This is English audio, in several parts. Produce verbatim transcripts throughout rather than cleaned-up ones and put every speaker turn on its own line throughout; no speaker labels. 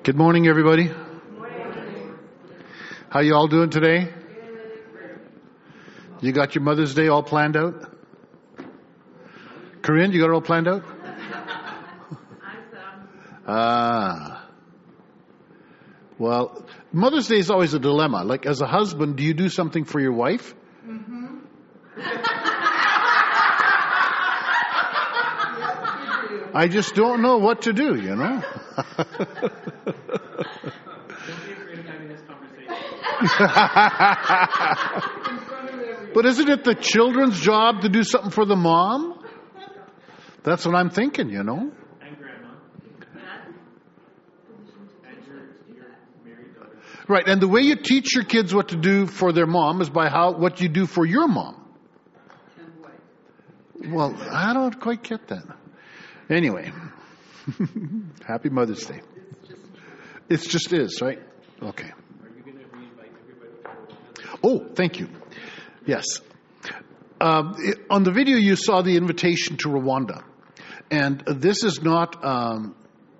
Good morning, everybody. How you all doing today? You got your Mother's Day all planned out? Corinne, you got it all planned out? Ah. Well, Mother's Day is always a dilemma. Like, as a husband, do you do something for your wife?
Mm-hmm.
I just don't know what to do, you know? But isn't it the children's job to do something for the mom? That's what I'm thinking, you know?
And grandma. And your, your married daughter.
Right, and the way you teach your kids what to do for their mom is by how what you do for your mom. Well, I don't quite get that. Anyway, happy Mother's Day. It just is, right? Okay.
Are you going to re-invite everybody to
Oh, thank you. Yes. Um, it, on the video, you saw the invitation to Rwanda. And this is not... Um,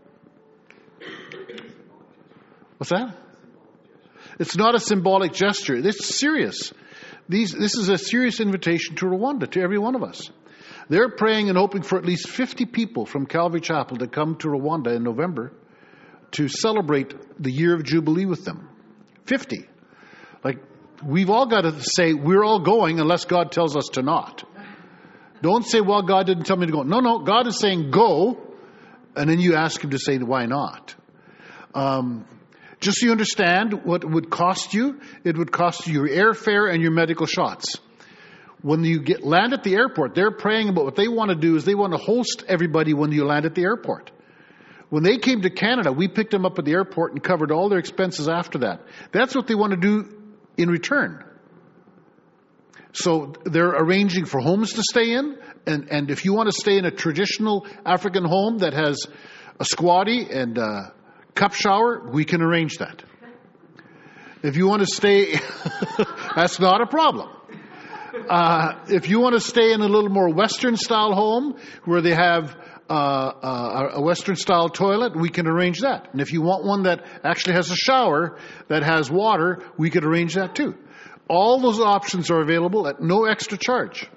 what's that? It's not a symbolic gesture. It's serious. These, this is a serious invitation to Rwanda, to every one of us. They're praying and hoping for at least fifty people from Calvary Chapel to come to Rwanda in November to celebrate the year of Jubilee with them. fifty. Like, we've all got to say, we're all going unless God tells us to not. Don't say, well, God didn't tell me to go. No, no, God is saying go, and then you ask him to say, why not? Um, just so you understand what it would cost you, it would cost you your airfare and your medical shots. When you get land at the airport, they're praying about what they want to do is they want to host everybody when you land at the airport. When they came to Canada, we picked them up at the airport and covered all their expenses after that. That's what they want to do in return. So they're arranging for homes to stay in. And, and if you want to stay in a traditional African home that has a squatty and a cup shower, we can arrange that. If you want to stay, that's not a problem. Uh, if you want to stay in a little more Western-style home where they have uh, uh, a Western-style toilet, we can arrange that. And if you want one that actually has a shower that has water, we could arrange that too. All those options are available at no extra charge.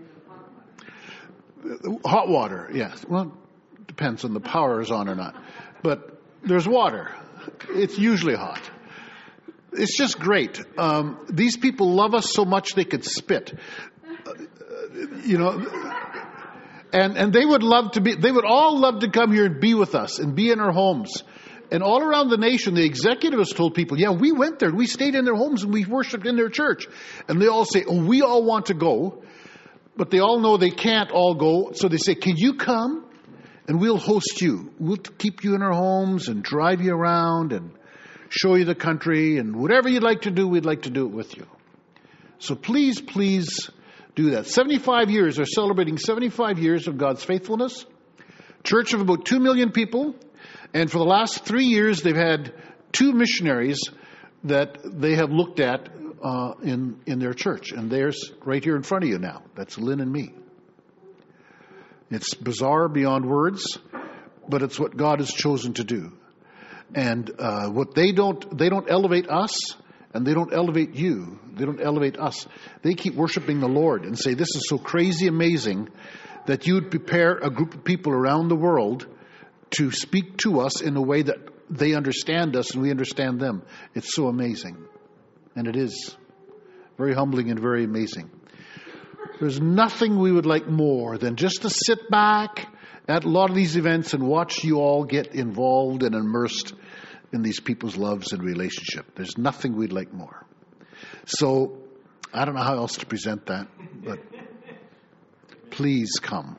Hot water, yes. Well, it depends on the power is on or not. But there's water. It's usually hot. It's just great. Um, these people love us so much they could spit. Uh, you know, and and they would love to be. They would all love to come here and be with us and be in our homes. And all around the nation, the executive has told people, "Yeah, we went there. We stayed in their homes and we worshipped in their church." And they all say, "Oh, we all want to go," but they all know they can't all go. So they say, "Can you come? And we'll host you. We'll keep you in our homes and drive you around and show you the country, and whatever you'd like to do, we'd like to do it with you." So please, please do that. seventy-five years, they're celebrating seventy-five years of God's faithfulness. Church of about two million people. And for the last three years, they've had two missionaries that they have looked at uh, in, in their church. And there's right here in front of you now. That's Lynn and me. It's bizarre beyond words, but it's what God has chosen to do. And uh, what they don't, they don't elevate us, and they don't elevate you. They don't elevate us. They keep worshiping the Lord and say, this is so crazy amazing that you'd prepare a group of people around the world to speak to us in a way that they understand us and we understand them. It's so amazing. And it is very humbling and very amazing. There's nothing we would like more than just to sit back at a lot of these events and watch you all get involved and immersed in these people's loves and relationship. There's nothing we'd like more. So I don't know how else to present that, but please come.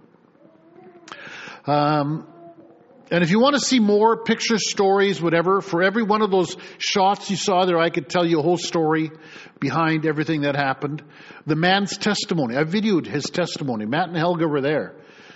Um, and if you want to see more pictures, stories, whatever, for every one of those shots you saw there, I could tell you a whole story behind everything that happened. The man's testimony, I videoed his testimony. Matt and Helga were there.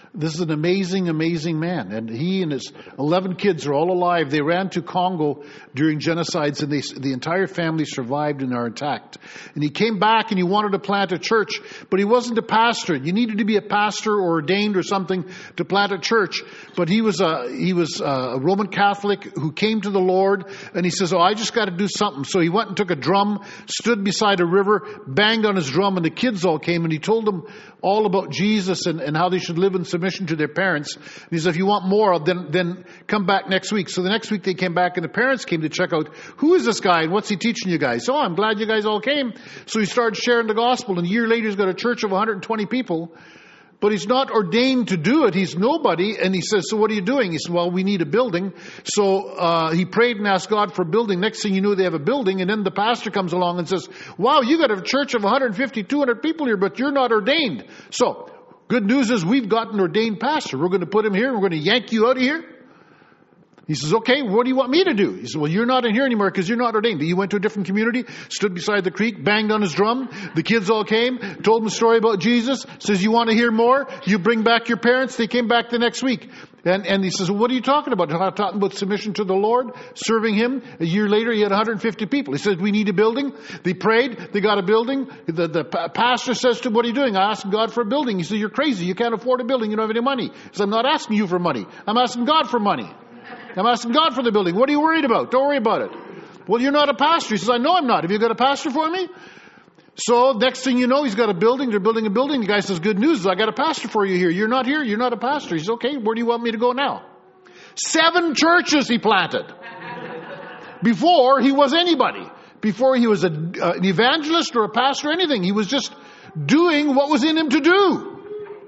This is an amazing, amazing man. And he and his eleven kids are all alive. They ran to Congo during genocides, and they, the entire family survived and are intact. And he came back and he wanted to plant a church, but he wasn't a pastor. You needed to be a pastor or ordained or something to plant a church. But he was a, he was a Roman Catholic who came to the Lord, and he says, oh, I just got to do something. So he went and took a drum, stood beside a river, banged on his drum, and the kids all came, and he told them all about Jesus and, and how they should live in submission to their parents. And he said, if you want more, then, then come back next week. So the next week they came back, and the parents came to check out, who is this guy and what's he teaching you guys? Oh, I'm glad you guys all came. So he started sharing the gospel, and a year later he's got a church of one hundred twenty people. But he's not ordained to do it. He's nobody. And he says, so what are you doing? He said, well, we need a building. So uh, he prayed and asked God for a building. Next thing you know, they have a building. And then the pastor comes along and says, wow, you got a church of one hundred fifty, two hundred people here, but you're not ordained. So good news is we've got an ordained pastor. We're going to put him here. We're going to yank you out of here. He says, okay, what do you want me to do? He says, well, you're not in here anymore because you're not ordained. He went to a different community, stood beside the creek, banged on his drum. The kids all came, told him a story about Jesus. Says, you want to hear more? You bring back your parents. They came back the next week. And, and he says, well, what are you talking about? I'm talking about submission to the Lord, serving Him. A year later, he had one hundred fifty people. He said, we need a building. They prayed. They got a building. The, the pastor says to him, what are you doing? I asked God for a building. He said, you're crazy. You can't afford a building. You don't have any money. He said, I'm not asking you for money. I'm asking God for money. I'm asking God for the building. What are you worried about? Don't worry about it. Well, you're not a pastor. He says, I know I'm not. Have you got a pastor for me? So next thing you know, he's got a building. They're building a building. The guy says, good news. I got a pastor for you here. You're not here. You're not a pastor. He says, okay, where do you want me to go now? Seven churches he planted. Before he was anybody. Before he was a, uh, an evangelist or a pastor or anything. He was just doing what was in him to do.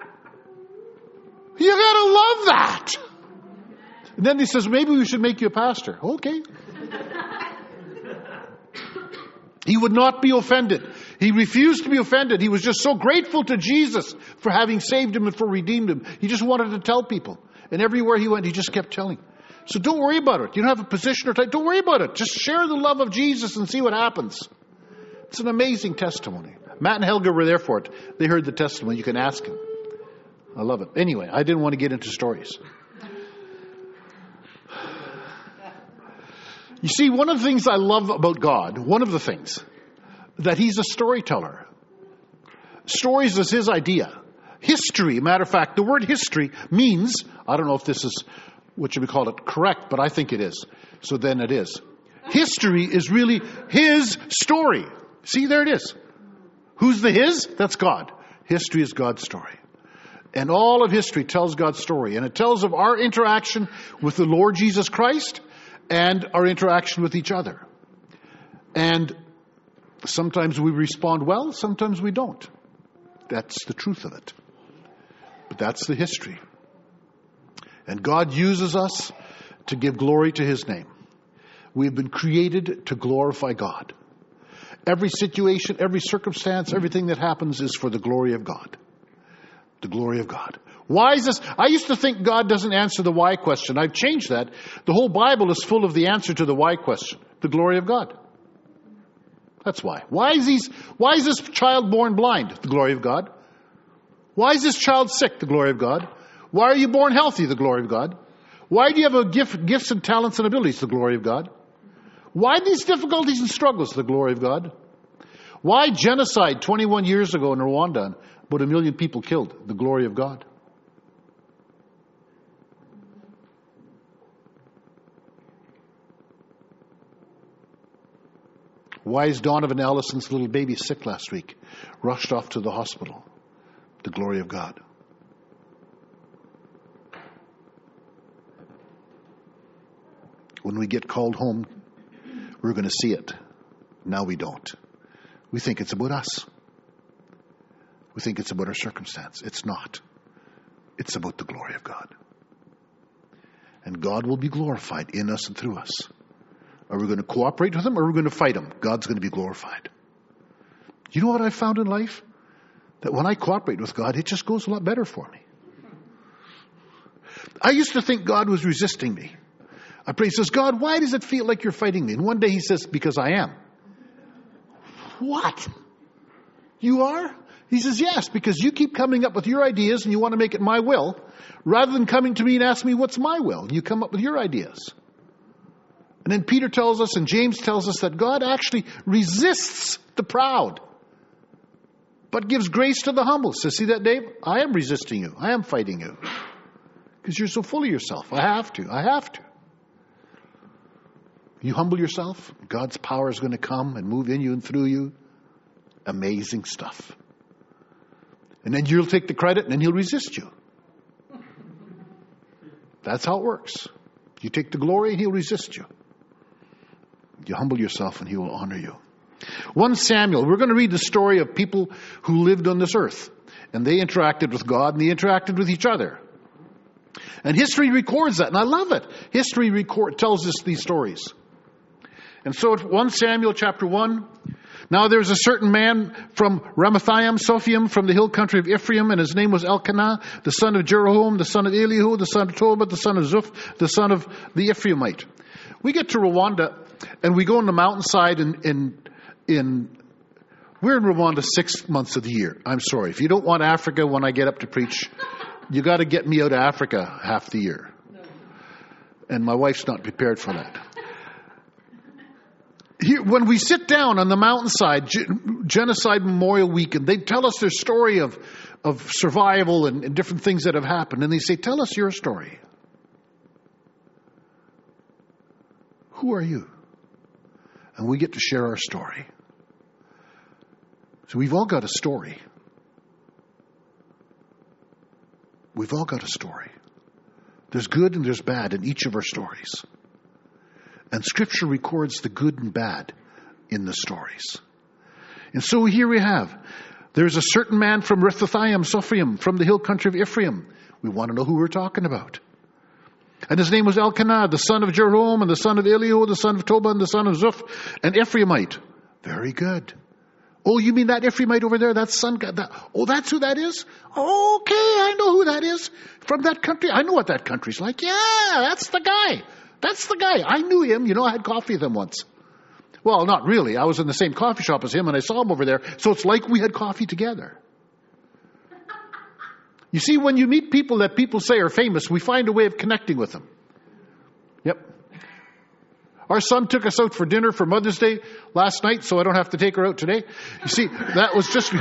You gotta love that. And then he says, maybe we should make you a pastor. Okay. He would not be offended. He refused to be offended. He was just so grateful to Jesus for having saved him and for redeemed him. He just wanted to tell people. And everywhere he went, he just kept telling. So don't worry about it. You don't have a position or title. Don't worry about it. Just share the love of Jesus and see what happens. It's an amazing testimony. Matt and Helga were there for it. They heard the testimony. You can ask him. I love it. Anyway, I didn't want to get into stories. You see, one of the things I love about God, one of the things, that He's a storyteller. Stories is His idea. History, matter of fact, the word history means, I don't know if this is what you would call it correct, but I think it is. So then it is. History is really His story. See, there it is. Who's the His? That's God. History is God's story. And all of history tells God's story. And it tells of our interaction with the Lord Jesus Christ and our interaction with each other. And sometimes we respond well, sometimes we don't. That's the truth of it. But that's the history. And God uses us to give glory to His name. We've been created to glorify God. Every situation, every circumstance, everything that happens is for the glory of God. The glory of God. Why is this? I used to think God doesn't answer the why question. I've changed that. The whole Bible is full of the answer to the why question. The glory of God. That's why. Why is these, why is this child born blind? The glory of God. Why is this child sick? The glory of God. Why are you born healthy? The glory of God. Why do you have a gift, gifts and talents and abilities? The glory of God. Why these difficulties and struggles? The glory of God. Why genocide twenty-one years ago in Rwanda? About a million people killed. The glory of God. Why is Donovan Allison's little baby sick last week? Rushed off to the hospital. The glory of God. When we get called home, we're going to see it. Now we don't. We think it's about us. We think it's about our circumstance. It's not. It's about the glory of God. And God will be glorified in us and through us. Are we going to cooperate with Him or are we going to fight Him? God's going to be glorified. You know what I found in life? That when I cooperate with God, it just goes a lot better for me. I used to think God was resisting me. I pray, He says, God, why does it feel like you're fighting me? And one day He says, because I am. What? You are? He says, yes, because you keep coming up with your ideas and you want to make it my will, rather than coming to me and ask me what's my will. You come up with your ideas. And then Peter tells us and James tells us that God actually resists the proud, but gives grace to the humble. So see that, Dave? I am resisting you. I am fighting you. Because you're so full of yourself. I have to. I have to. You humble yourself, God's power is going to come and move in you and through you. Amazing stuff. And then you'll take the credit and then he'll resist you. That's how it works. You take the glory and he'll resist you. You humble yourself and he will honor you. First Samuel, we're going to read the story of people who lived on this earth. And they interacted with God and they interacted with each other. And history records that, and I love it. History record, tells us these stories. And so First Samuel chapter one, now there's a certain man from Ramathaim, Sophiim, from the hill country of Ephraim, and his name was Elkanah, the son of Jeroham, the son of Elihu, the son of Tobit, the son of Zuph, the son of the Ephraimite. We get to Rwanda, and we go on the mountainside in, in, in we're in Rwanda six months of the year. I'm sorry. If you don't want Africa when I get up to preach, you got to get me out of Africa half the year. And my wife's not prepared for that. Here, when we sit down on the mountainside, Genocide Memorial Weekend, they tell us their story of, of survival and, and different things that have happened. And they say, tell us your story. Who are you? And we get to share our story. So we've all got a story. We've all got a story. There's good and there's bad in each of our stories. And Scripture records the good and bad in the stories. And so here we have, there's a certain man from Ramathaim, Sophiim, from the hill country of Ephraim. We want to know who we're talking about. And his name was Elkanah, the son of Jeroham, and the son of Elihu, the son of Tobit, and the son of Zuph, an Ephraimite. Very good. Oh, you mean that Ephraimite over there? That son? That, oh, that's who that is? Okay, I know who that is. From that country. I know what that country's like. Yeah, that's the guy. That's the guy. I knew him. You know, I had coffee with him once. Well, not really. I was in the same coffee shop as him, and I saw him over there. So it's like we had coffee together. You see, when you meet people that people say are famous, we find a way of connecting with them. Yep. Our son took us out for dinner for Mother's Day last night, so I don't have to take her out today. You see, that was just...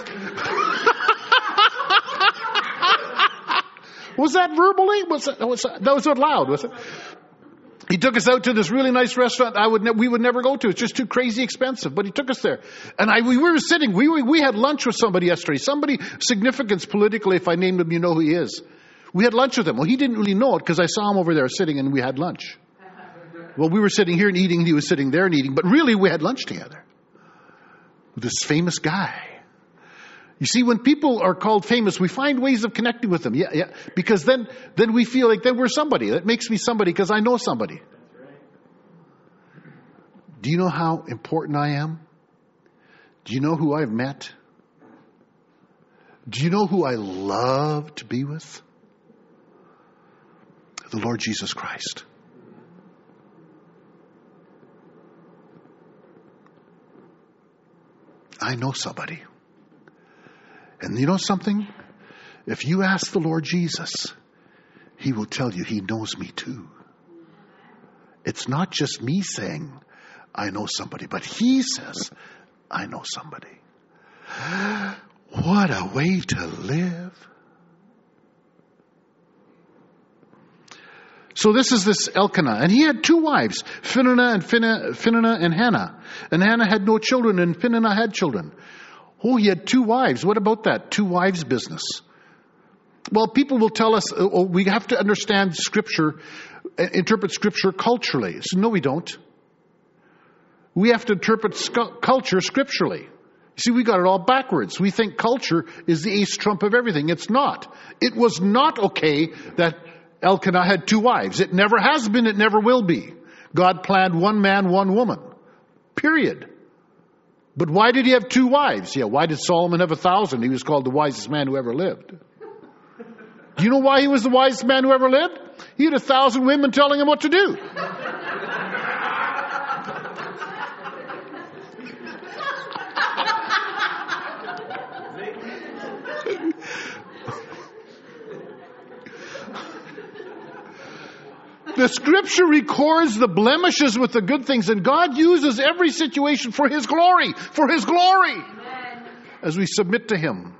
Was that verbally? Was that, was that, that was not loud, was it? He took us out to this really nice restaurant I would ne- we would never go to. It's just too crazy expensive. But he took us there. And I, we were sitting, we, we, we had lunch with somebody yesterday. Somebody significance politically, if I named him, you know who he is. We had lunch with him. Well, he didn't really know it because I saw him over there sitting and we had lunch. Well, we were sitting here and eating, and he was sitting there and eating. But really, we had lunch together with this famous guy. You see, when people are called famous, we find ways of connecting with them. Yeah, yeah. Because then, then we feel like then we're somebody. That makes me somebody because I know somebody.
That's right.
Do you know how important I am? Do you know who I've met? Do you know who I love to be with? The Lord Jesus Christ. I know somebody. And you know something? If you ask the Lord Jesus, He will tell you He knows me too. It's not just me saying, I know somebody, but He says, I know somebody. What a way to live. So this is this Elkanah, and he had two wives, Phinehah and Phinehah, Phinehah and Hannah. And Hannah had no children, and Phinehah had children. Oh, he had two wives. What about that? Two wives business. Well, people will tell us, oh, we have to understand Scripture, interpret Scripture culturally. So, no, we don't. We have to interpret sc- culture scripturally. See, we got it all backwards. We think culture is the ace trump of everything. It's not. It was not okay that Elkanah had two wives. It never has been. It never will be. God planned one man, one woman. Period. But why did he have two wives? Yeah, why did Solomon have a thousand? He was called the wisest man who ever lived. Do you know why he was the wisest man who ever lived? He had a thousand women telling him what to do. The scripture records the blemishes with the good things, and God uses every situation for His glory, for His glory, Amen. As we submit to Him.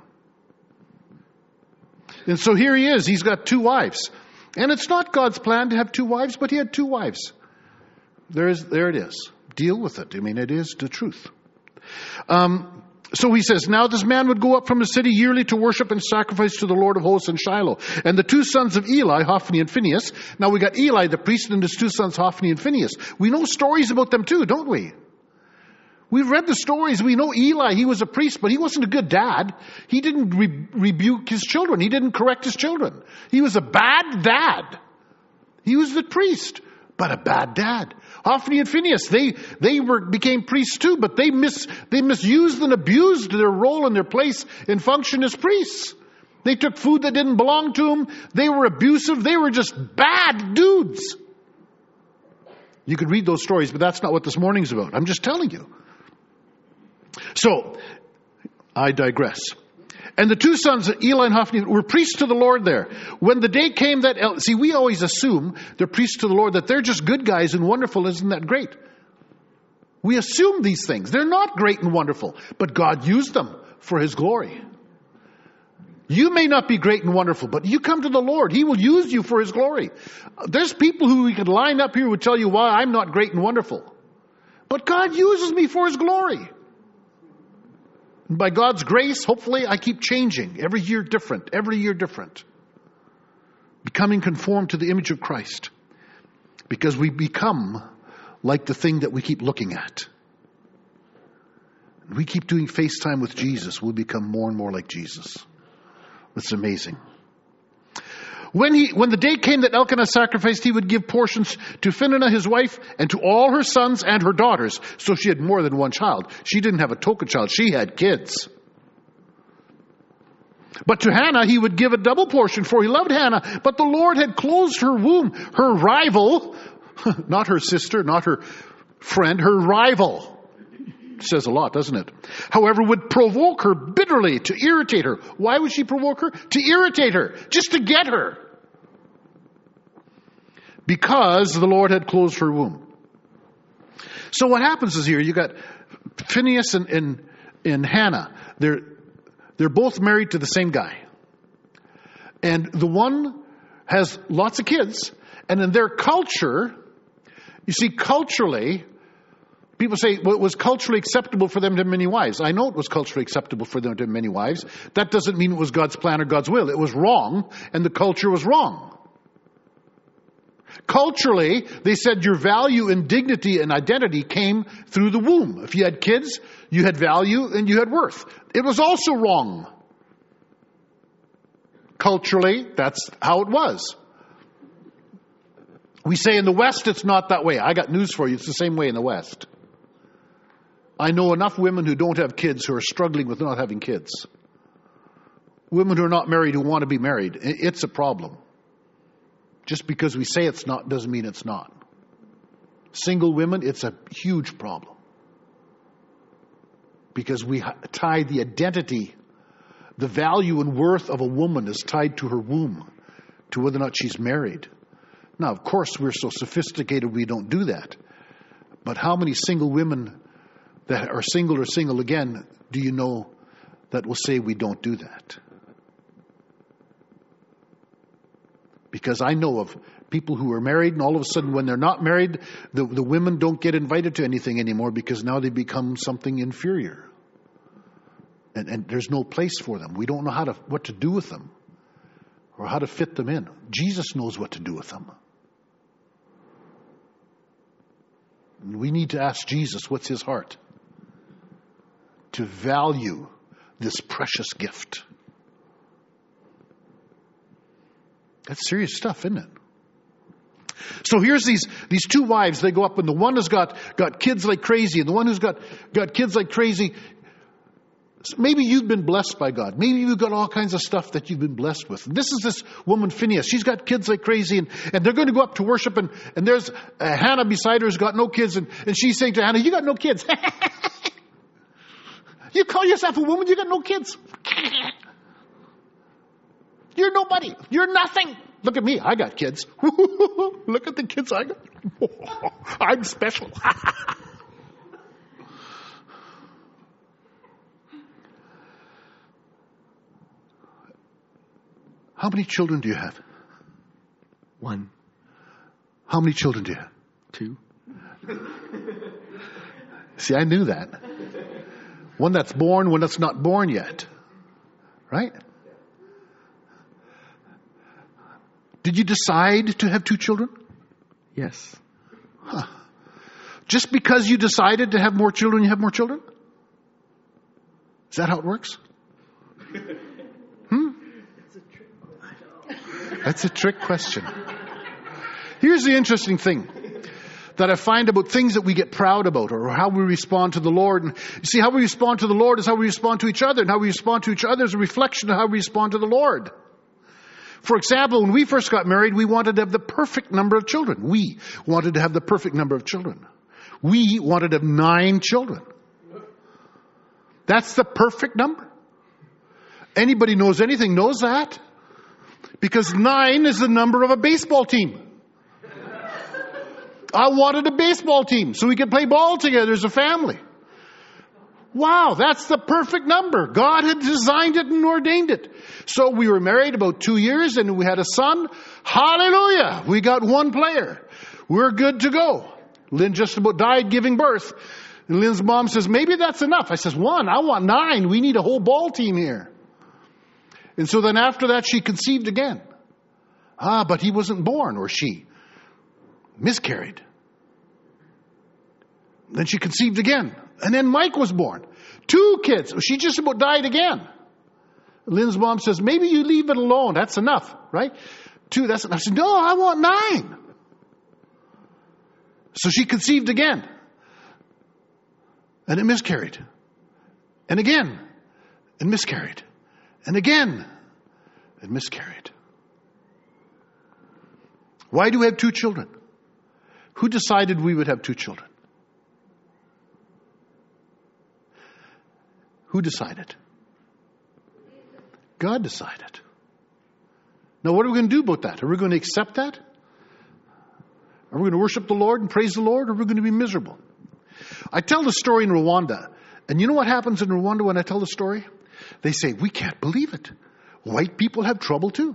And so here he is. He's got two wives. And it's not God's plan to have two wives, but he had two wives. There is, there it is. Deal with it. I mean, it is the truth. Um, so he says, now this man would go up from the city yearly to worship and sacrifice to the Lord of hosts in Shiloh. And the two sons of Eli, Hophni and Phinehas. Now we got Eli the priest and his two sons, Hophni and Phinehas. We know stories about them too, don't we? We've read the stories. We know Eli, he was a priest, but he wasn't a good dad. He didn't re- rebuke his children. He didn't correct his children. He was a bad dad. He was the priest, but a bad dad. Hophni and Phinehas, they, they were, became priests too, but they mis, they misused and abused their role and their place and function as priests. They took food that didn't belong to them. They were abusive. They were just bad dudes. You could read those stories, but that's not what this morning's about. I'm just telling you. So, I digress. And the two sons, Eli and Hophni, were priests to the Lord there. When the day came that... El- See, we always assume they're priests to the Lord, that they're just good guys and wonderful. Isn't that great? We assume these things. They're not great and wonderful, but God used them for His glory. You may not be great and wonderful, but you come to the Lord. He will use you for His glory. There's people who we could line up here who would tell you why I'm not great and wonderful. But God uses me for His glory. And by God's grace, hopefully, I keep changing. Every year different. Every year different. Becoming conformed to the image of Christ. Because we become like the thing that we keep looking at. We keep doing FaceTime with Jesus. We'll become more and more like Jesus. It's amazing. When he, when the day came that Elkanah sacrificed, he would give portions to Phinehas his wife and to all her sons and her daughters. So she had more than one child. She didn't have a token child. She had kids. But to Hannah he would give a double portion, for he loved Hannah. But the Lord had closed her womb. Her rival, not her sister, not her friend, her rival. Says a lot, doesn't it? However, would provoke her bitterly to irritate her. Why would she provoke her? To irritate her. Just to get her. Because the Lord had closed her womb. So what happens is here, you got Phinehas and, and, and Hannah. They're, they're both married to the same guy. And the one has lots of kids. And in their culture, you see, culturally, people say, well, it was culturally acceptable for them to have many wives. I know it was culturally acceptable for them to have many wives. That doesn't mean it was God's plan or God's will. It was wrong, and the culture was wrong. Culturally, they said your value and dignity and identity came through the womb. If you had kids, you had value and you had worth. It was also wrong. Culturally, that's how it was. We say in the West, it's not that way. I got news for you. It's the same way in the West. I know enough women who don't have kids who are struggling with not having kids. Women who are not married who want to be married. It's a problem. Just because we say it's not doesn't mean it's not. Single women, it's a huge problem. Because we tie the identity, the value and worth of a woman is tied to her womb, to whether or not she's married. Now, of course, we're so sophisticated we don't do that. But how many single women that are single or single again do you know that will say we don't do that? Because I know of people who are married, and all of a sudden when they're not married, the, the women don't get invited to anything anymore because now they become something inferior. And, and there's no place for them. We don't know how to what to do with them or how to fit them in. Jesus knows what to do with them. And we need to ask Jesus, what's his heart? To value this precious gift. That's serious stuff, isn't it? So here's these, these two wives. They go up, and the one has got, got kids like crazy, and the one who's got, got kids like crazy. Maybe you've been blessed by God. Maybe you've got all kinds of stuff that you've been blessed with. And this is this woman, Phinehas. She's got kids like crazy, and, and they're going to go up to worship, and, and there's uh, Hannah beside her who's got no kids, and, and she's saying to Hannah, you got no kids. You call yourself a woman, you got no kids. You're nobody. You're nothing. Look at me. I got kids. Look at the kids I got. I'm special. How many children do you have?
One.
How many children do you have?
Two.
See, I knew that. One that's born, one that's not born yet. Right? Did you decide to have two children?
Yes.
Huh. Just because you decided to have more children, you have more children? Is that how it works? Hmm? That's a trick question. Here's the interesting thing that I find about things that we get proud about, or how we respond to the Lord. And you see, how we respond to the Lord is how we respond to each other, and how we respond to each other is a reflection of how we respond to the Lord. For example, when we first got married, we wanted to have the perfect number of children. We wanted to have the perfect number of children. We wanted to have nine children. That's the perfect number. Anybody knows anything knows that. Because nine is the number of a baseball team. I wanted a baseball team so we could play ball together as a family. Wow, that's the perfect number. God had designed it and ordained it. So we were married about two years and we had a son. Hallelujah! We got one player. We're good to go. Lynn just about died giving birth. And Lynn's mom says, maybe that's enough. I says, one, I want nine. We need a whole ball team here. And so then after that, she conceived again. Ah, but he wasn't born, or she miscarried. Then she conceived again. And then Mike was born. Two kids. She just about died again. Lynn's mom says, maybe you leave it alone. That's enough, right? Two, that's enough. I said, no, I want nine. So she conceived again. And it miscarried. And again. And miscarried. And again, it miscarried. Why do we have two children? Who decided we would have two children? Who decided? God decided. Now, what are we going to do about that? Are we going to accept that? Are we going to worship the Lord and praise the Lord, or are we going to be miserable? I tell the story in Rwanda, and you know what happens in Rwanda when I tell the story? They say, we can't believe it. White people have trouble too.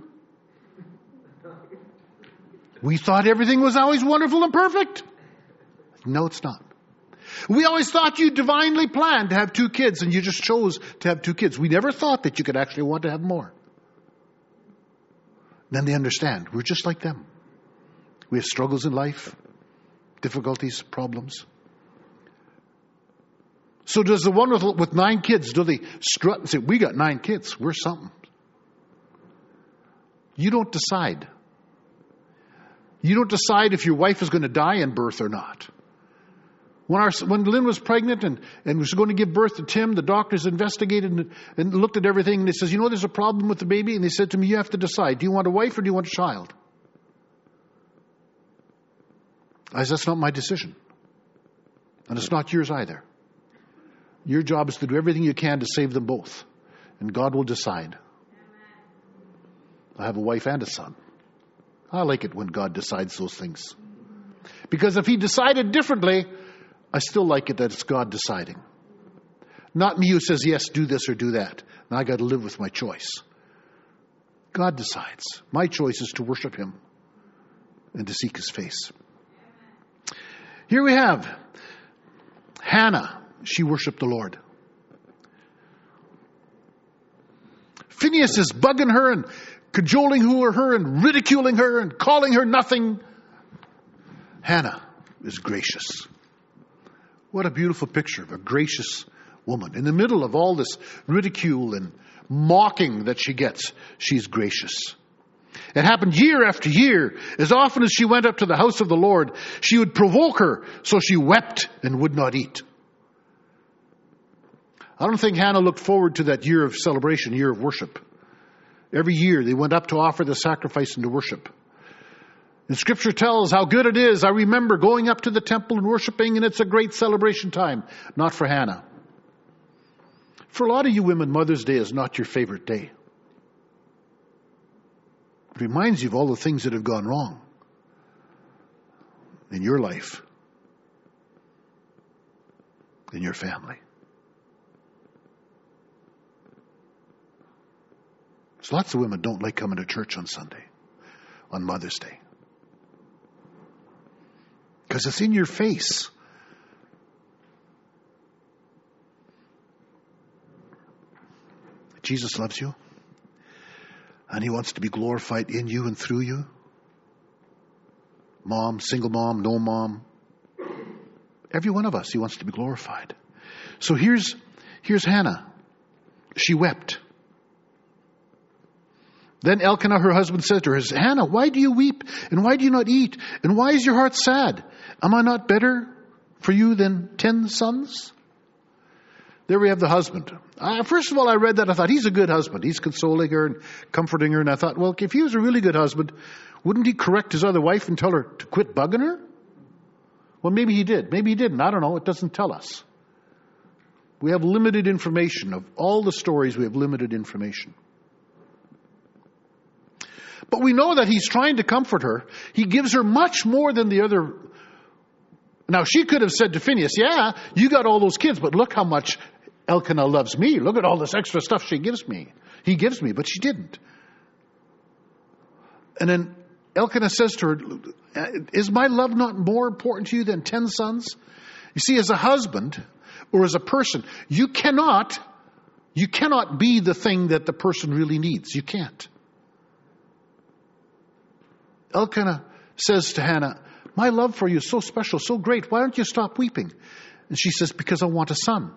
We thought everything was always wonderful and perfect. No, it's not. We always thought you divinely planned to have two kids and you just chose to have two kids. We never thought that you could actually want to have more. Then they understand. We're just like them. We have struggles in life, difficulties, problems. So does the one with, with nine kids, do they strut and say, we got nine kids, we're something? You don't decide. You don't decide if your wife is going to die in birth or not. When, our, when Lynn was pregnant and, and was going to give birth to Tim, the doctors investigated and, and looked at everything, and they says, you know, there's a problem with the baby. And they said to me, you have to decide. Do you want a wife or do you want a child? I said, that's not my decision. And it's not yours either. Your job is to do everything you can to save them both. And God will decide. I have a wife and a son. I like it when God decides those things. Because if he decided differently, I still like it that it's God deciding. Not me who says, yes, do this or do that. And I got to live with my choice. God decides. My choice is to worship him and to seek his face. Here we have Hannah. She worshiped the Lord. Phinehas is bugging her and cajoling her and ridiculing her and calling her nothing. Hannah is gracious. What a beautiful picture of a gracious woman. In the middle of all this ridicule and mocking that she gets, she's gracious. It happened year after year. As often as she went up to the house of the Lord, she would provoke her, so she wept and would not eat. I don't think Hannah looked forward to that year of celebration, year of worship. Every year they went up to offer the sacrifice and to worship. And Scripture tells how good it is. I remember going up to the temple and worshiping, and it's a great celebration time. Not for Hannah. For a lot of you women, Mother's Day is not your favorite day. It reminds you of all the things that have gone wrong in your life, in your family. There's lots of women don't like coming to church on Sunday, on Mother's Day. Because it's in your face. Jesus loves you. And He wants to be glorified in you and through you. Mom, single mom, no mom. Every one of us, He wants to be glorified. So here's, here's Hannah. She wept. Then Elkanah, her husband, said to her, Hannah, why do you weep? And why do you not eat? And why is your heart sad? Am I not better for you than ten sons? There we have the husband. Uh, first of all, I read that. I thought, he's a good husband. He's consoling her and comforting her. And I thought, well, if he was a really good husband, wouldn't he correct his other wife and tell her to quit bugging her? Well, maybe he did. Maybe he didn't. I don't know. It doesn't tell us. We have limited information. Of all the stories, we have limited information. But we know that he's trying to comfort her. He gives her much more than the other. Now, she could have said to Phinehas, yeah, you got all those kids, but look how much Elkanah loves me. Look at all this extra stuff she gives me. He gives me, but she didn't. And then Elkanah says to her, is my love not more important to you than ten sons? You see, as a husband or as a person, you cannot, you cannot be the thing that the person really needs. You can't. Elkanah says to Hannah, my love for you is so special, so great. Why don't you stop weeping? And she says, because I want a son.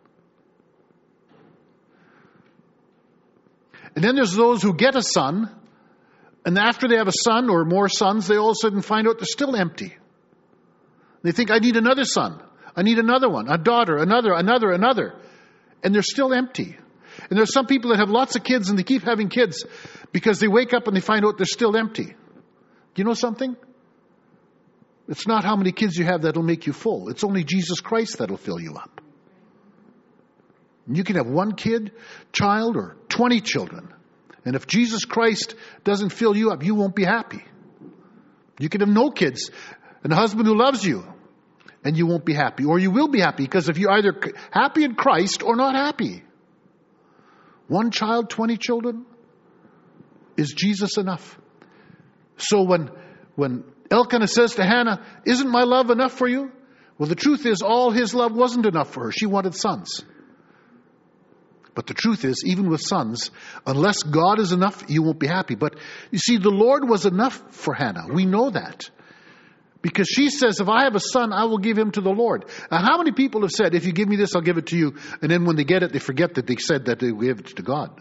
And then there's those who get a son, and after they have a son or more sons, they all of a sudden find out they're still empty. They think, I need another son. I need another one, a daughter, another, another, another. And they're still empty. And there's some people that have lots of kids and they keep having kids because they wake up and they find out they're still empty. You know something? It's not how many kids you have that'll make you full. It's only Jesus Christ that'll fill you up. You can have one kid, child, or twenty children. And if Jesus Christ doesn't fill you up, you won't be happy. You can have no kids and a husband who loves you, and you won't be happy. Or you will be happy, because if you're either happy in Christ or not happy. One child, twenty children, is Jesus enough? So when, when Elkanah says to Hannah, isn't my love enough for you? Well, the truth is, all his love wasn't enough for her. She wanted sons. But the truth is, even with sons, unless God is enough, you won't be happy. But you see, the Lord was enough for Hannah. We know that. Because she says, if I have a son, I will give him to the Lord. Now, how many people have said, if you give me this, I'll give it to you. And then when they get it, they forget that they said that they gave it to God.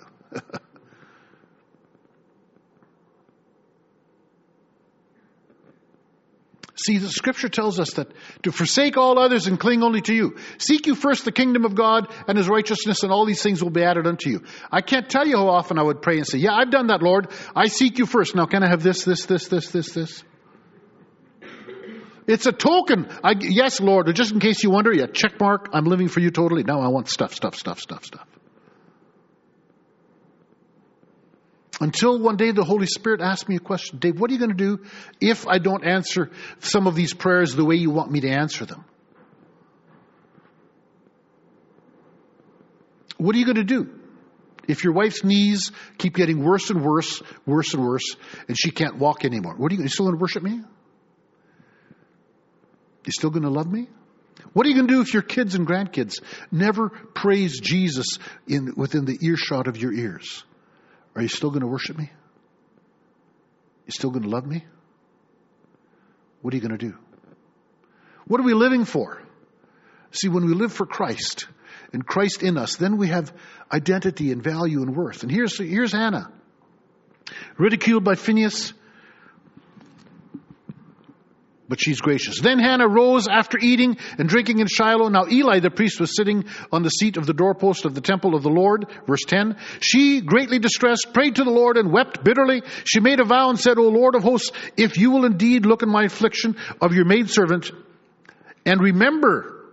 See, the scripture tells us that to forsake all others and cling only to you. Seek you first the kingdom of God and his righteousness, and all these things will be added unto you. I can't tell you how often I would pray and say, yeah, I've done that, Lord. I seek you first. Now, can I have this, this, this, this, this, this? It's a token. I, yes, Lord. Just in case you wonder, yeah, check mark. I'm living for you totally. Now I want stuff, stuff, stuff, stuff, stuff. Until one day the Holy Spirit asked me a question. Dave, what are you going to do if I don't answer some of these prayers the way you want me to answer them? What are you going to do if your wife's knees keep getting worse and worse, worse and worse, and she can't walk anymore? What are you, you still going to worship me? You still going to love me? What are you going to do if your kids and grandkids never praise Jesus in within the earshot of your ears? Are you still going to worship me? You still going to love me? What are you going to do? What are we living for? See, when we live for Christ and Christ in us, then we have identity and value and worth. And here's, here's Hannah, ridiculed by Phinehas, but she's gracious. Then Hannah rose after eating and drinking in Shiloh. Now Eli the priest was sitting on the seat of the doorpost of the temple of the Lord. Verse ten. She, greatly distressed, prayed to the Lord and wept bitterly. She made a vow and said, O Lord of hosts, if you will indeed look on my affliction of your maidservant and remember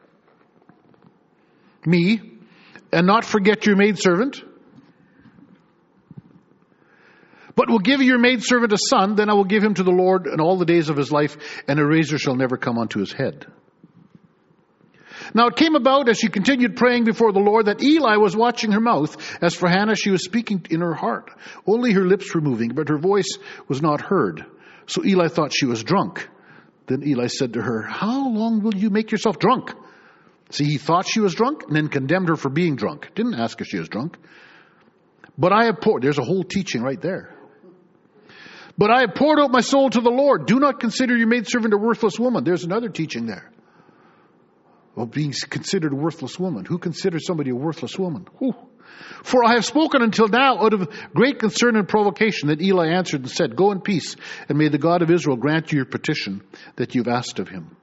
me and not forget your maidservant, but will give your maidservant a son, then I will give him to the Lord in all the days of his life, and a razor shall never come onto his head. Now it came about as she continued praying before the Lord that Eli was watching her mouth. As for Hannah, she was speaking in her heart. Only her lips were moving, but her voice was not heard. So Eli thought she was drunk. Then Eli said to her, how long will you make yourself drunk? See, he thought she was drunk and then condemned her for being drunk. Didn't ask if she was drunk. But I have poured, there's a whole teaching right there. But I have poured out my soul to the Lord. Do not consider your maidservant a worthless woman. There's another teaching there. Well, being considered a worthless woman. Who considers somebody a worthless woman? Whew. For I have spoken until now out of great concern and provocation. That Eli answered and said, go in peace, and may the God of Israel grant you your petition that you've asked of him.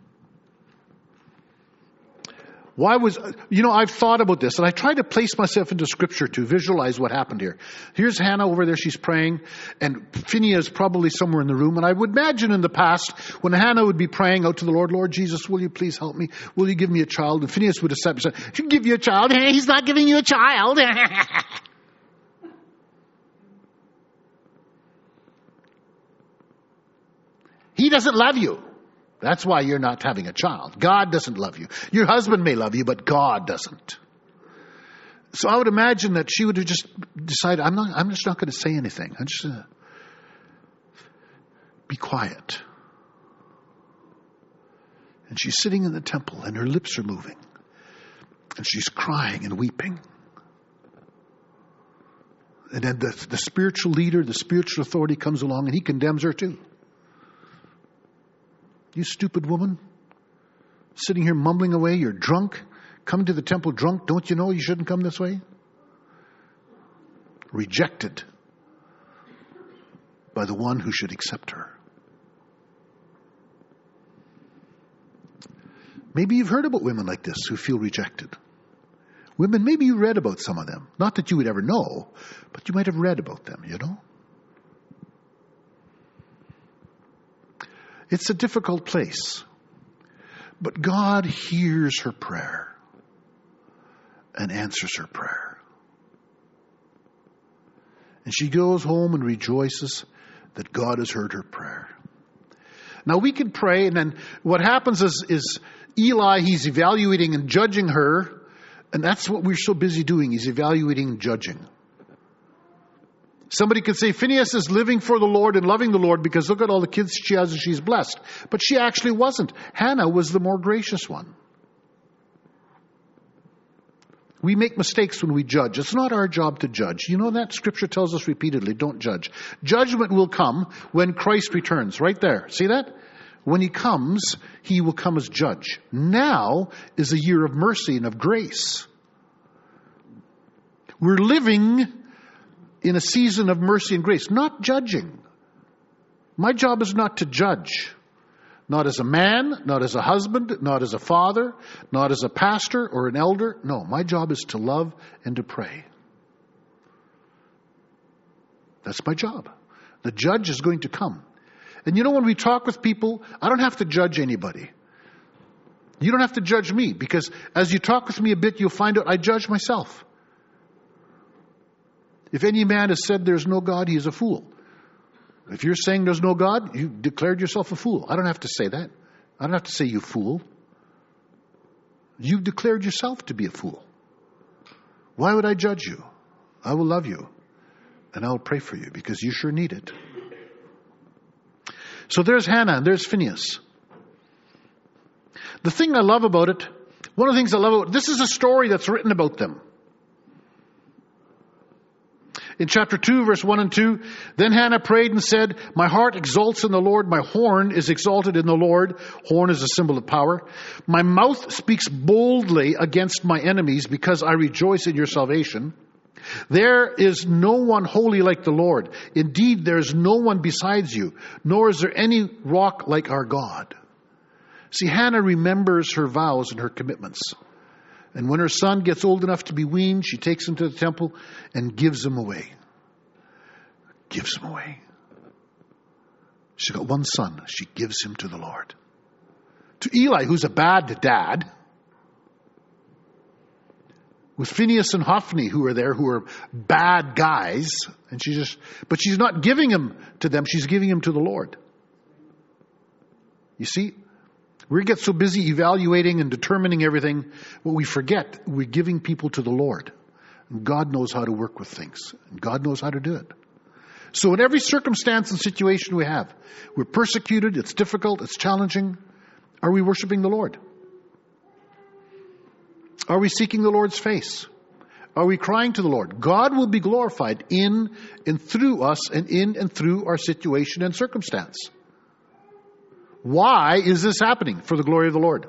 Why was, you know, I've thought about this, and I tried to place myself into Scripture to visualize what happened here. Here's Hannah over there, she's praying, and Phinehas probably somewhere in the room. And I would imagine in the past, when Hannah would be praying out to the Lord, Lord Jesus, will you please help me? Will you give me a child? And Phinehas would have said, he'll give you a child. Hey, he's not giving you a child. He doesn't love you. That's why you're not having a child. God doesn't love you. Your husband may love you, but God doesn't. So I would imagine that she would have just decided, I'm not, I'm just not going to say anything. I'm just going to be quiet. And she's sitting in the temple and her lips are moving. And she's crying and weeping. And then the, the spiritual leader, the spiritual authority comes along and he condemns her too. You stupid woman, sitting here mumbling away, you're drunk, coming to the temple drunk, don't you know you shouldn't come this way? Rejected by the one who should accept her. Maybe you've heard about women like this who feel rejected. Women, maybe you read about some of them. Not that you would ever know, but you might have read about them, you know? It's a difficult place. But God hears her prayer and answers her prayer. And she goes home and rejoices that God has heard her prayer. Now we can pray, and then what happens is, is Eli, he's evaluating and judging her, and that's what we're so busy doing, he's evaluating and judging. Somebody could say Phinehas is living for the Lord and loving the Lord because look at all the kids she has and she's blessed. But she actually wasn't. Hannah was the more gracious one. We make mistakes when we judge. It's not our job to judge. You know that? Scripture tells us repeatedly, don't judge. Judgment will come when Christ returns. Right there. See that? When he comes, he will come as judge. Now is a year of mercy and of grace. We're living in a season of mercy and grace, not judging. My job is not to judge. Not as a man, not as a husband, not as a father, not as a pastor or an elder. No, my job is to love and to pray. That's my job. The judge is going to come. And you know, when we talk with people, I don't have to judge anybody. You don't have to judge me, because as you talk with me a bit, you'll find out I judge myself. If any man has said there's no God, he is a fool. If you're saying there's no God, you declared yourself a fool. I don't have to say that. I don't have to say you fool. You've declared yourself to be a fool. Why would I judge you? I will love you. And I'll pray for you because you sure need it. So there's Hannah and there's Phinehas. The thing I love about it, one of the things I love about it, this is a story that's written about them. In chapter two, verse one and two, then Hannah prayed and said, my heart exalts in the Lord. My horn is exalted in the Lord. Horn is a symbol of power. My mouth speaks boldly against my enemies because I rejoice in your salvation. There is no one holy like the Lord. Indeed, there is no one besides you, nor is there any rock like our God. See, Hannah remembers her vows and her commitments. And when her son gets old enough to be weaned, she takes him to the temple and gives him away. Gives him away. She's got one son. She gives him to the Lord. To Eli, who's a bad dad, with Phineas and Hophni who are there, who are bad guys, and she just, but she's not giving him to them, she's giving him to the Lord. You see, we get so busy evaluating and determining everything, what we forget, we're giving people to the Lord. And God knows how to work with things, and God knows how to do it. So in every circumstance and situation we have, we're persecuted, it's difficult, it's challenging. Are we worshiping the Lord? Are we seeking the Lord's face? Are we crying to the Lord? God will be glorified in and through us and in and through our situation and circumstance. Why is this happening? For the glory of the Lord.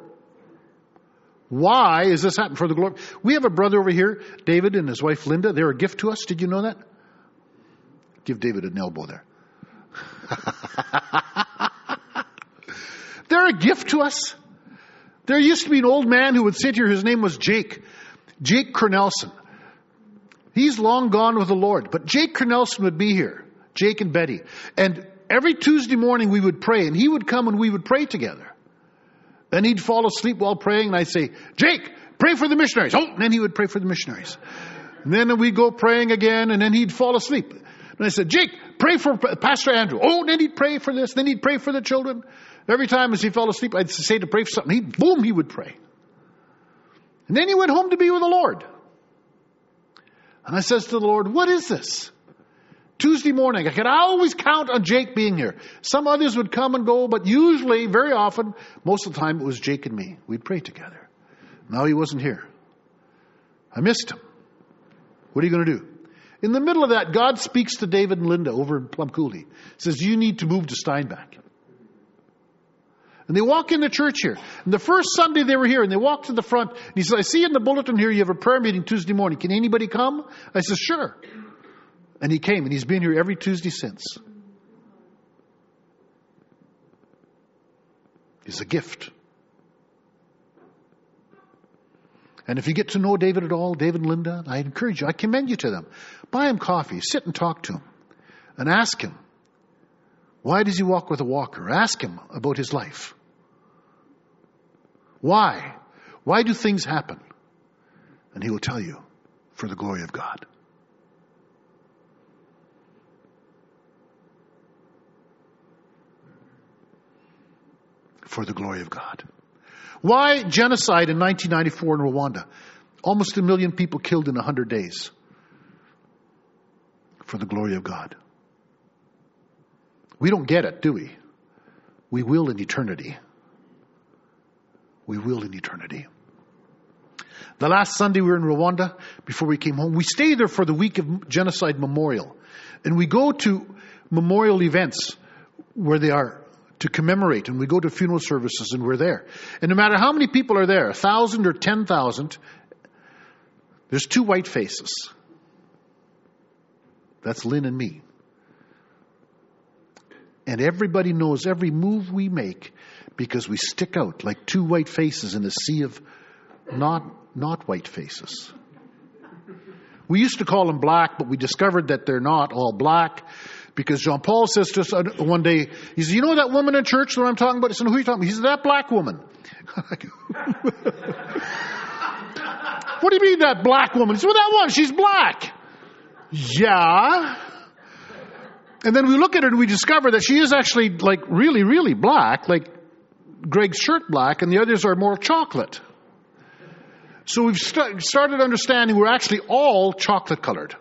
Why is this happening? For the glory. We have a brother over here, David, and his wife Linda. They're a gift to us. Did you know that? Give David an elbow there. They're a gift to us. There used to be an old man who would sit here. His name was Jake. Jake Cornelson. He's long gone with the Lord. But Jake Cornelson would be here. Jake and Betty. And every Tuesday morning we would pray. And he would come and we would pray together. Then he'd fall asleep while praying. And I'd say, Jake, pray for the missionaries. Oh, and then he would pray for the missionaries. And then we'd go praying again. And then he'd fall asleep. And I said, Jake, pray for Pastor Andrew. Oh, and then he'd pray for this. Then he'd pray for the children. Every time as he fell asleep, I'd say to pray for something. He'd, boom, he would pray. And then he went home to be with the Lord. And I says to the Lord, what is this? Tuesday morning, I could always count on Jake being here. Some others would come and go, but usually, very often, most of the time, it was Jake and me. We'd pray together. Now he wasn't here. I missed him. What are you going to do? In the middle of that, God speaks to David and Linda over in Plum Coulee. Says, you need to move to Steinbach. And they walk into church here. And the first Sunday they were here, and they walked to the front. And he said, I see in the bulletin here you have a prayer meeting Tuesday morning. Can anybody come? I said, sure. And he came, and he's been here every Tuesday since. He's a gift. And if you get to know David at all, David and Linda, I encourage you, I commend you to them. Buy him coffee, sit and talk to him, and ask him, why does he walk with a walker? Ask him about his life. Why? Why do things happen? And he will tell you, for the glory of God. For the glory of God. Why genocide in nineteen ninety-four in Rwanda? Almost a million people killed in a hundred days. For the glory of God. We don't get it, do we? We will in eternity. We will in eternity. The last Sunday we were in Rwanda before we came home. We stayed there for the week of Genocide Memorial. And we go to memorial events where they are to commemorate. And we go to funeral services and we're there. And no matter how many people are there, a thousand or ten thousand, there's two white faces. That's Lynn and me. And everybody knows every move we make because we stick out like two white faces in a sea of not, not white faces. We used to call them black, but we discovered that they're not all black because Jean Paul says to us one day, he says, you know that woman in church that I'm talking about? I said, who are you talking about? He said, that black woman. What do you mean that black woman? He said, well, that one, she's black. Yeah. And then we look at her and we discover that she is actually like really, really black, like Greg's shirt black, and the others are more chocolate. So we've st- started understanding we're actually all chocolate colored.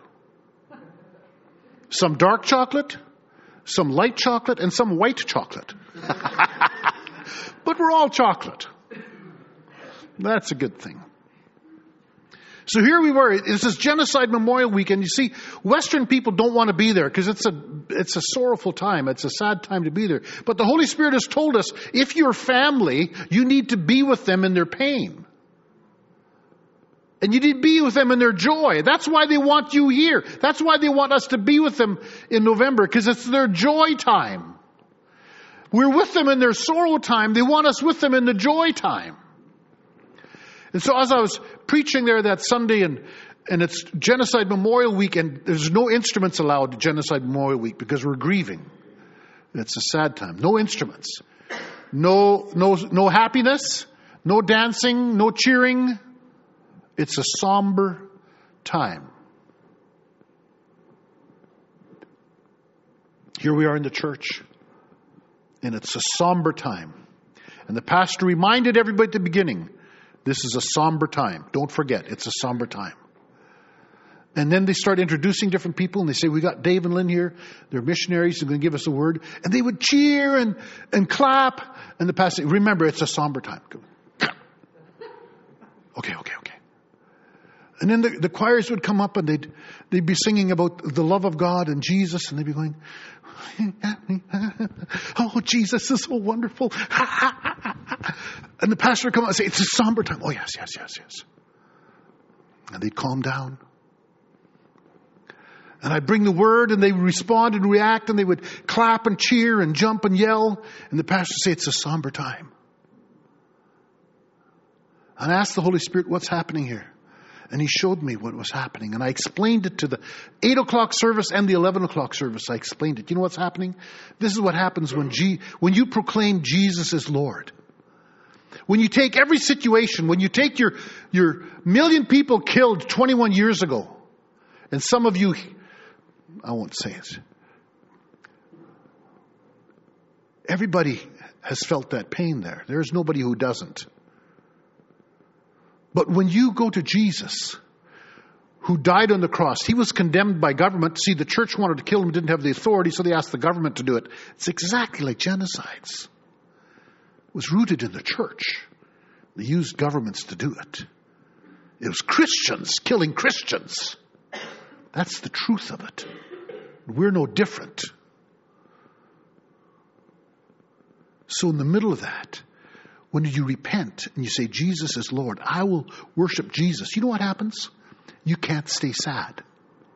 Some dark chocolate, some light chocolate, and some white chocolate. But we're all chocolate. That's a good thing. So here we were. This is Genocide Memorial Weekend. You see, Western people don't want to be there because it's a it's a sorrowful time. It's a sad time to be there. But the Holy Spirit has told us, if you're family, you need to be with them in their pain. And you need to be with them in their joy. That's why they want you here. That's why they want us to be with them in November, because it's their joy time. We're with them in their sorrow time. They want us with them in the joy time. And so as I was preaching there that Sunday, and, and it's Genocide Memorial Week, and there's no instruments allowed at Genocide Memorial Week because we're grieving. It's a sad time. No instruments. No, no, no happiness. No dancing. No cheering. It's a somber time. Here we are in the church, and it's a somber time. And the pastor reminded everybody at the beginning, this is a somber time. Don't forget, it's a somber time. And then they start introducing different people, and they say, we got Dave and Lynn here. They're missionaries. They're going to give us a word. And they would cheer and, and clap. And the pastor, remember, it's a somber time. Okay, okay, okay. And then the, the choirs would come up, and they'd, they'd be singing about the love of God and Jesus. And they'd be going, oh, Jesus is so wonderful. And the pastor would come up and say, it's a somber time. Oh, yes, yes, yes, yes. And they'd calm down. And I'd bring the word, and they would respond and react, and they would clap and cheer and jump and yell. And the pastor would say, it's a somber time. And I asked the Holy Spirit, what's happening here? And He showed me what was happening. And I explained it to the eight o'clock service and the eleven o'clock service. I explained it. You know what's happening? This is what happens when, G- when you proclaim Jesus is Lord. When you take every situation, when you take your, your million people killed twenty-one years ago, and some of you, I won't say it. Everybody has felt that pain there. There's nobody who doesn't. But when you go to Jesus, who died on the cross, He was condemned by government. See, the church wanted to kill Him, didn't have the authority, so they asked the government to do it. It's exactly like genocides. It was rooted in the church. They used governments to do it. It was Christians killing Christians. That's the truth of it. We're no different. So in the middle of that, when you repent and you say, Jesus is Lord, I will worship Jesus, you know what happens? You can't stay sad.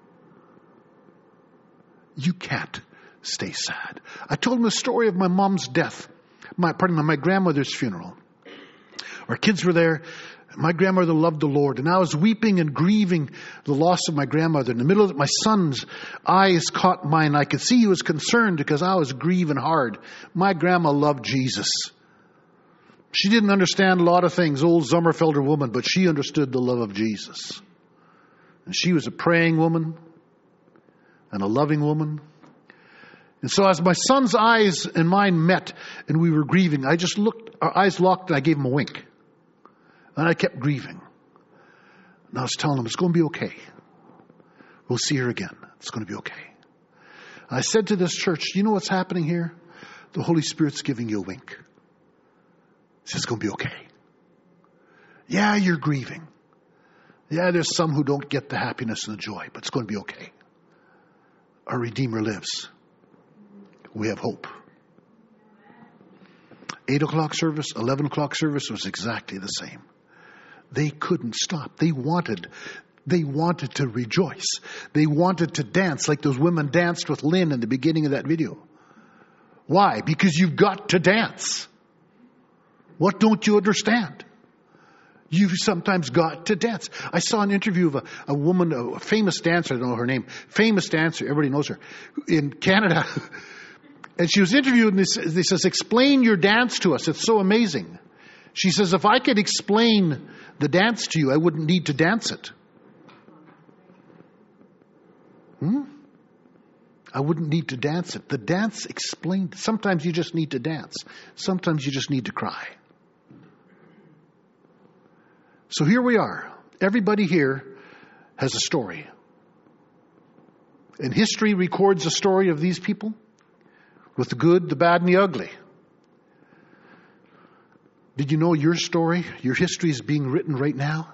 You can't stay sad. I told him the story of my mom's death. My, pardon me, my grandmother's funeral. Our kids were there. My grandmother loved the Lord, and I was weeping and grieving the loss of my grandmother. In the middle of it, my son's eyes caught mine. I could see he was concerned because I was grieving hard. My grandma loved Jesus. She didn't understand a lot of things, old Sommerfelder woman, but she understood the love of Jesus. And she was a praying woman and a loving woman. And so as my son's eyes and mine met and we were grieving, I just looked, our eyes locked, and I gave him a wink. And I kept grieving. And I was telling him, it's going to be okay. We'll see her again. It's going to be okay. I said to this church, you know what's happening here? The Holy Spirit's giving you a wink. He says, it's going to be okay. Yeah, you're grieving. Yeah, there's some who don't get the happiness and the joy, but it's going to be okay. Our Redeemer lives. We have hope. Eight o'clock service, eleven o'clock service was exactly the same. They couldn't stop. They wanted, they wanted to rejoice. They wanted to dance like those women danced with Lynn in the beginning of that video. Why? Because you've got to dance. What don't you understand? You've sometimes got to dance. I saw an interview of a, a woman, a famous dancer, I don't know her name, famous dancer, everybody knows her, in Canada. And she was interviewed, and they, they says, explain your dance to us. It's so amazing. She says, if I could explain the dance to you, I wouldn't need to dance it. Hmm? I wouldn't need to dance it. The dance explained. Sometimes you just need to dance. Sometimes you just need to cry. So here we are. Everybody here has a story. And history records a story of these people with the good, the bad, and the ugly. Did you know your story, your history is being written right now?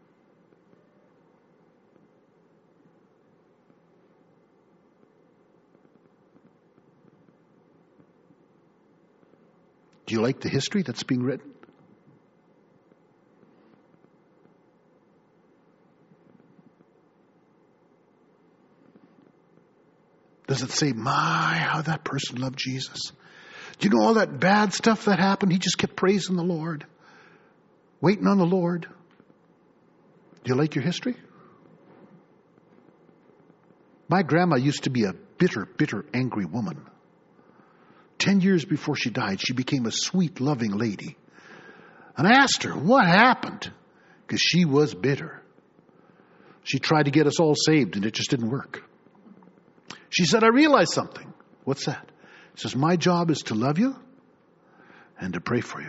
Do you like the history that's being written? Does it say, my, how that person loved Jesus? Do you know all that bad stuff that happened? He just kept praising the Lord, waiting on the Lord. Do you like your history? My grandma used to be a bitter, bitter, angry woman. Ten years before she died, she became a sweet, loving lady. And I asked her, what happened? because she was bitter. She tried to get us all saved, and it just didn't work. She said, I realized something. What's that? She says, my job is to love you and to pray for you.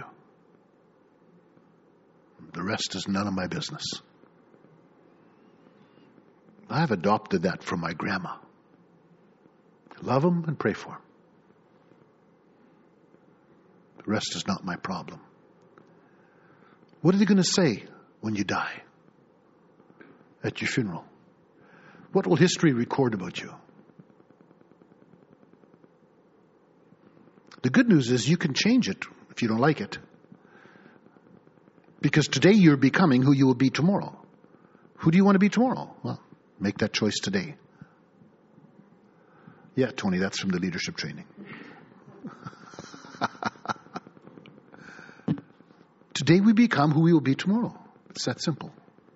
The rest is none of my business. I've adopted that from my grandma. Love them and pray for them. The rest is not my problem. What are they going to say when you die at your funeral? What will history record about you? The good news is you can change it if you don't like it. Because today you're becoming who you will be tomorrow. Who do you want to be tomorrow? Well, make that choice today. Yeah, Tony, that's from the leadership training. Today we become who we will be tomorrow. It's that simple.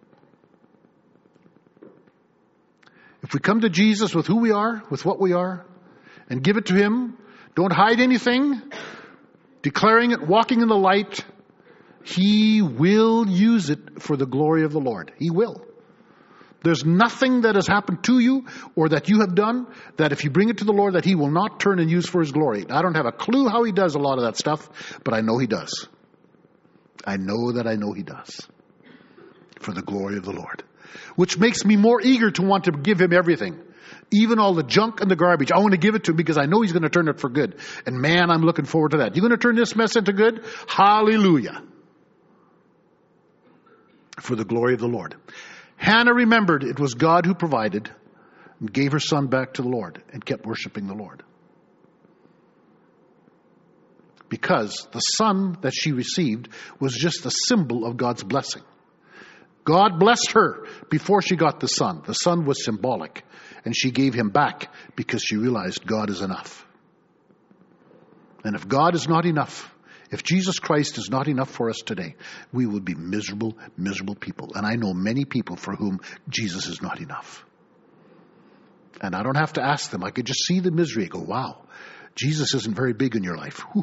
If we come to Jesus with who we are, with what we are, and give it to Him, don't hide anything, declaring it, walking in the light, He will use it for the glory of the Lord. He will. There's nothing that has happened to you or that you have done that if you bring it to the Lord that He will not turn and use for His glory. I don't have a clue how He does a lot of that stuff, but I know He does. I know that I know He does. For the glory of the Lord. Which makes me more eager to want to give Him everything. Even all the junk and the garbage. I want to give it to Him because I know He's going to turn it for good. And man, I'm looking forward to that. You going to turn this mess into good? Hallelujah. For the glory of the Lord. Hannah remembered it was God who provided and gave her son back to the Lord and kept worshiping the Lord. Because the son that she received was just a symbol of God's blessing. God blessed her before she got the son. The son was symbolic. And she gave him back because she realized God is enough. And if God is not enough, if Jesus Christ is not enough for us today, we will be miserable, miserable people. And I know many people for whom Jesus is not enough. And I don't have to ask them. I could just see the misery and go, wow, Jesus isn't very big in your life. Whew.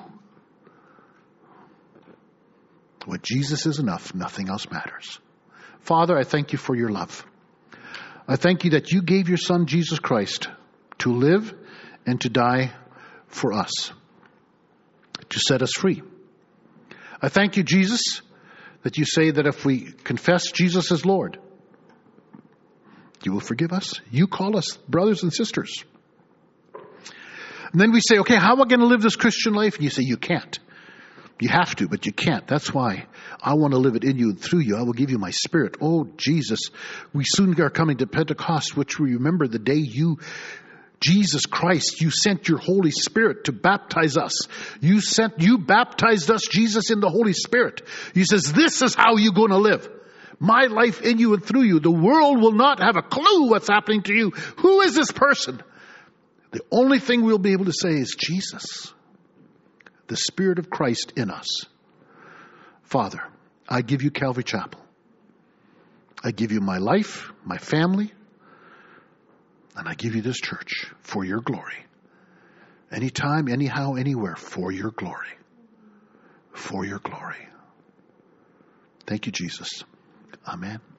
When Jesus is enough, nothing else matters. Father, I thank you for your love. I thank you that you gave your son, Jesus Christ, to live and to die for us, to set us free. I thank you, Jesus, that you say that if we confess Jesus as Lord, you will forgive us. You call us brothers and sisters. And then we say, okay, how am I going to live this Christian life? And you say, you can't. You have to, but you can't. That's why I want to live it in you and through you. I will give you my spirit. Oh, Jesus, we soon are coming to Pentecost, which we remember the day you, Jesus Christ, you sent your Holy Spirit to baptize us. You sent, you baptized us, Jesus, in the Holy Spirit. He says, this is how you're going to live. My life in you and through you. The world will not have a clue what's happening to you. Who is this person? The only thing we'll be able to say is Jesus. The Spirit of Christ in us. Father, I give you Calvary Chapel. I give you my life, my family, and I give you this church for your glory. Anytime, anyhow, anywhere, for your glory. For your glory. Thank you, Jesus. Amen.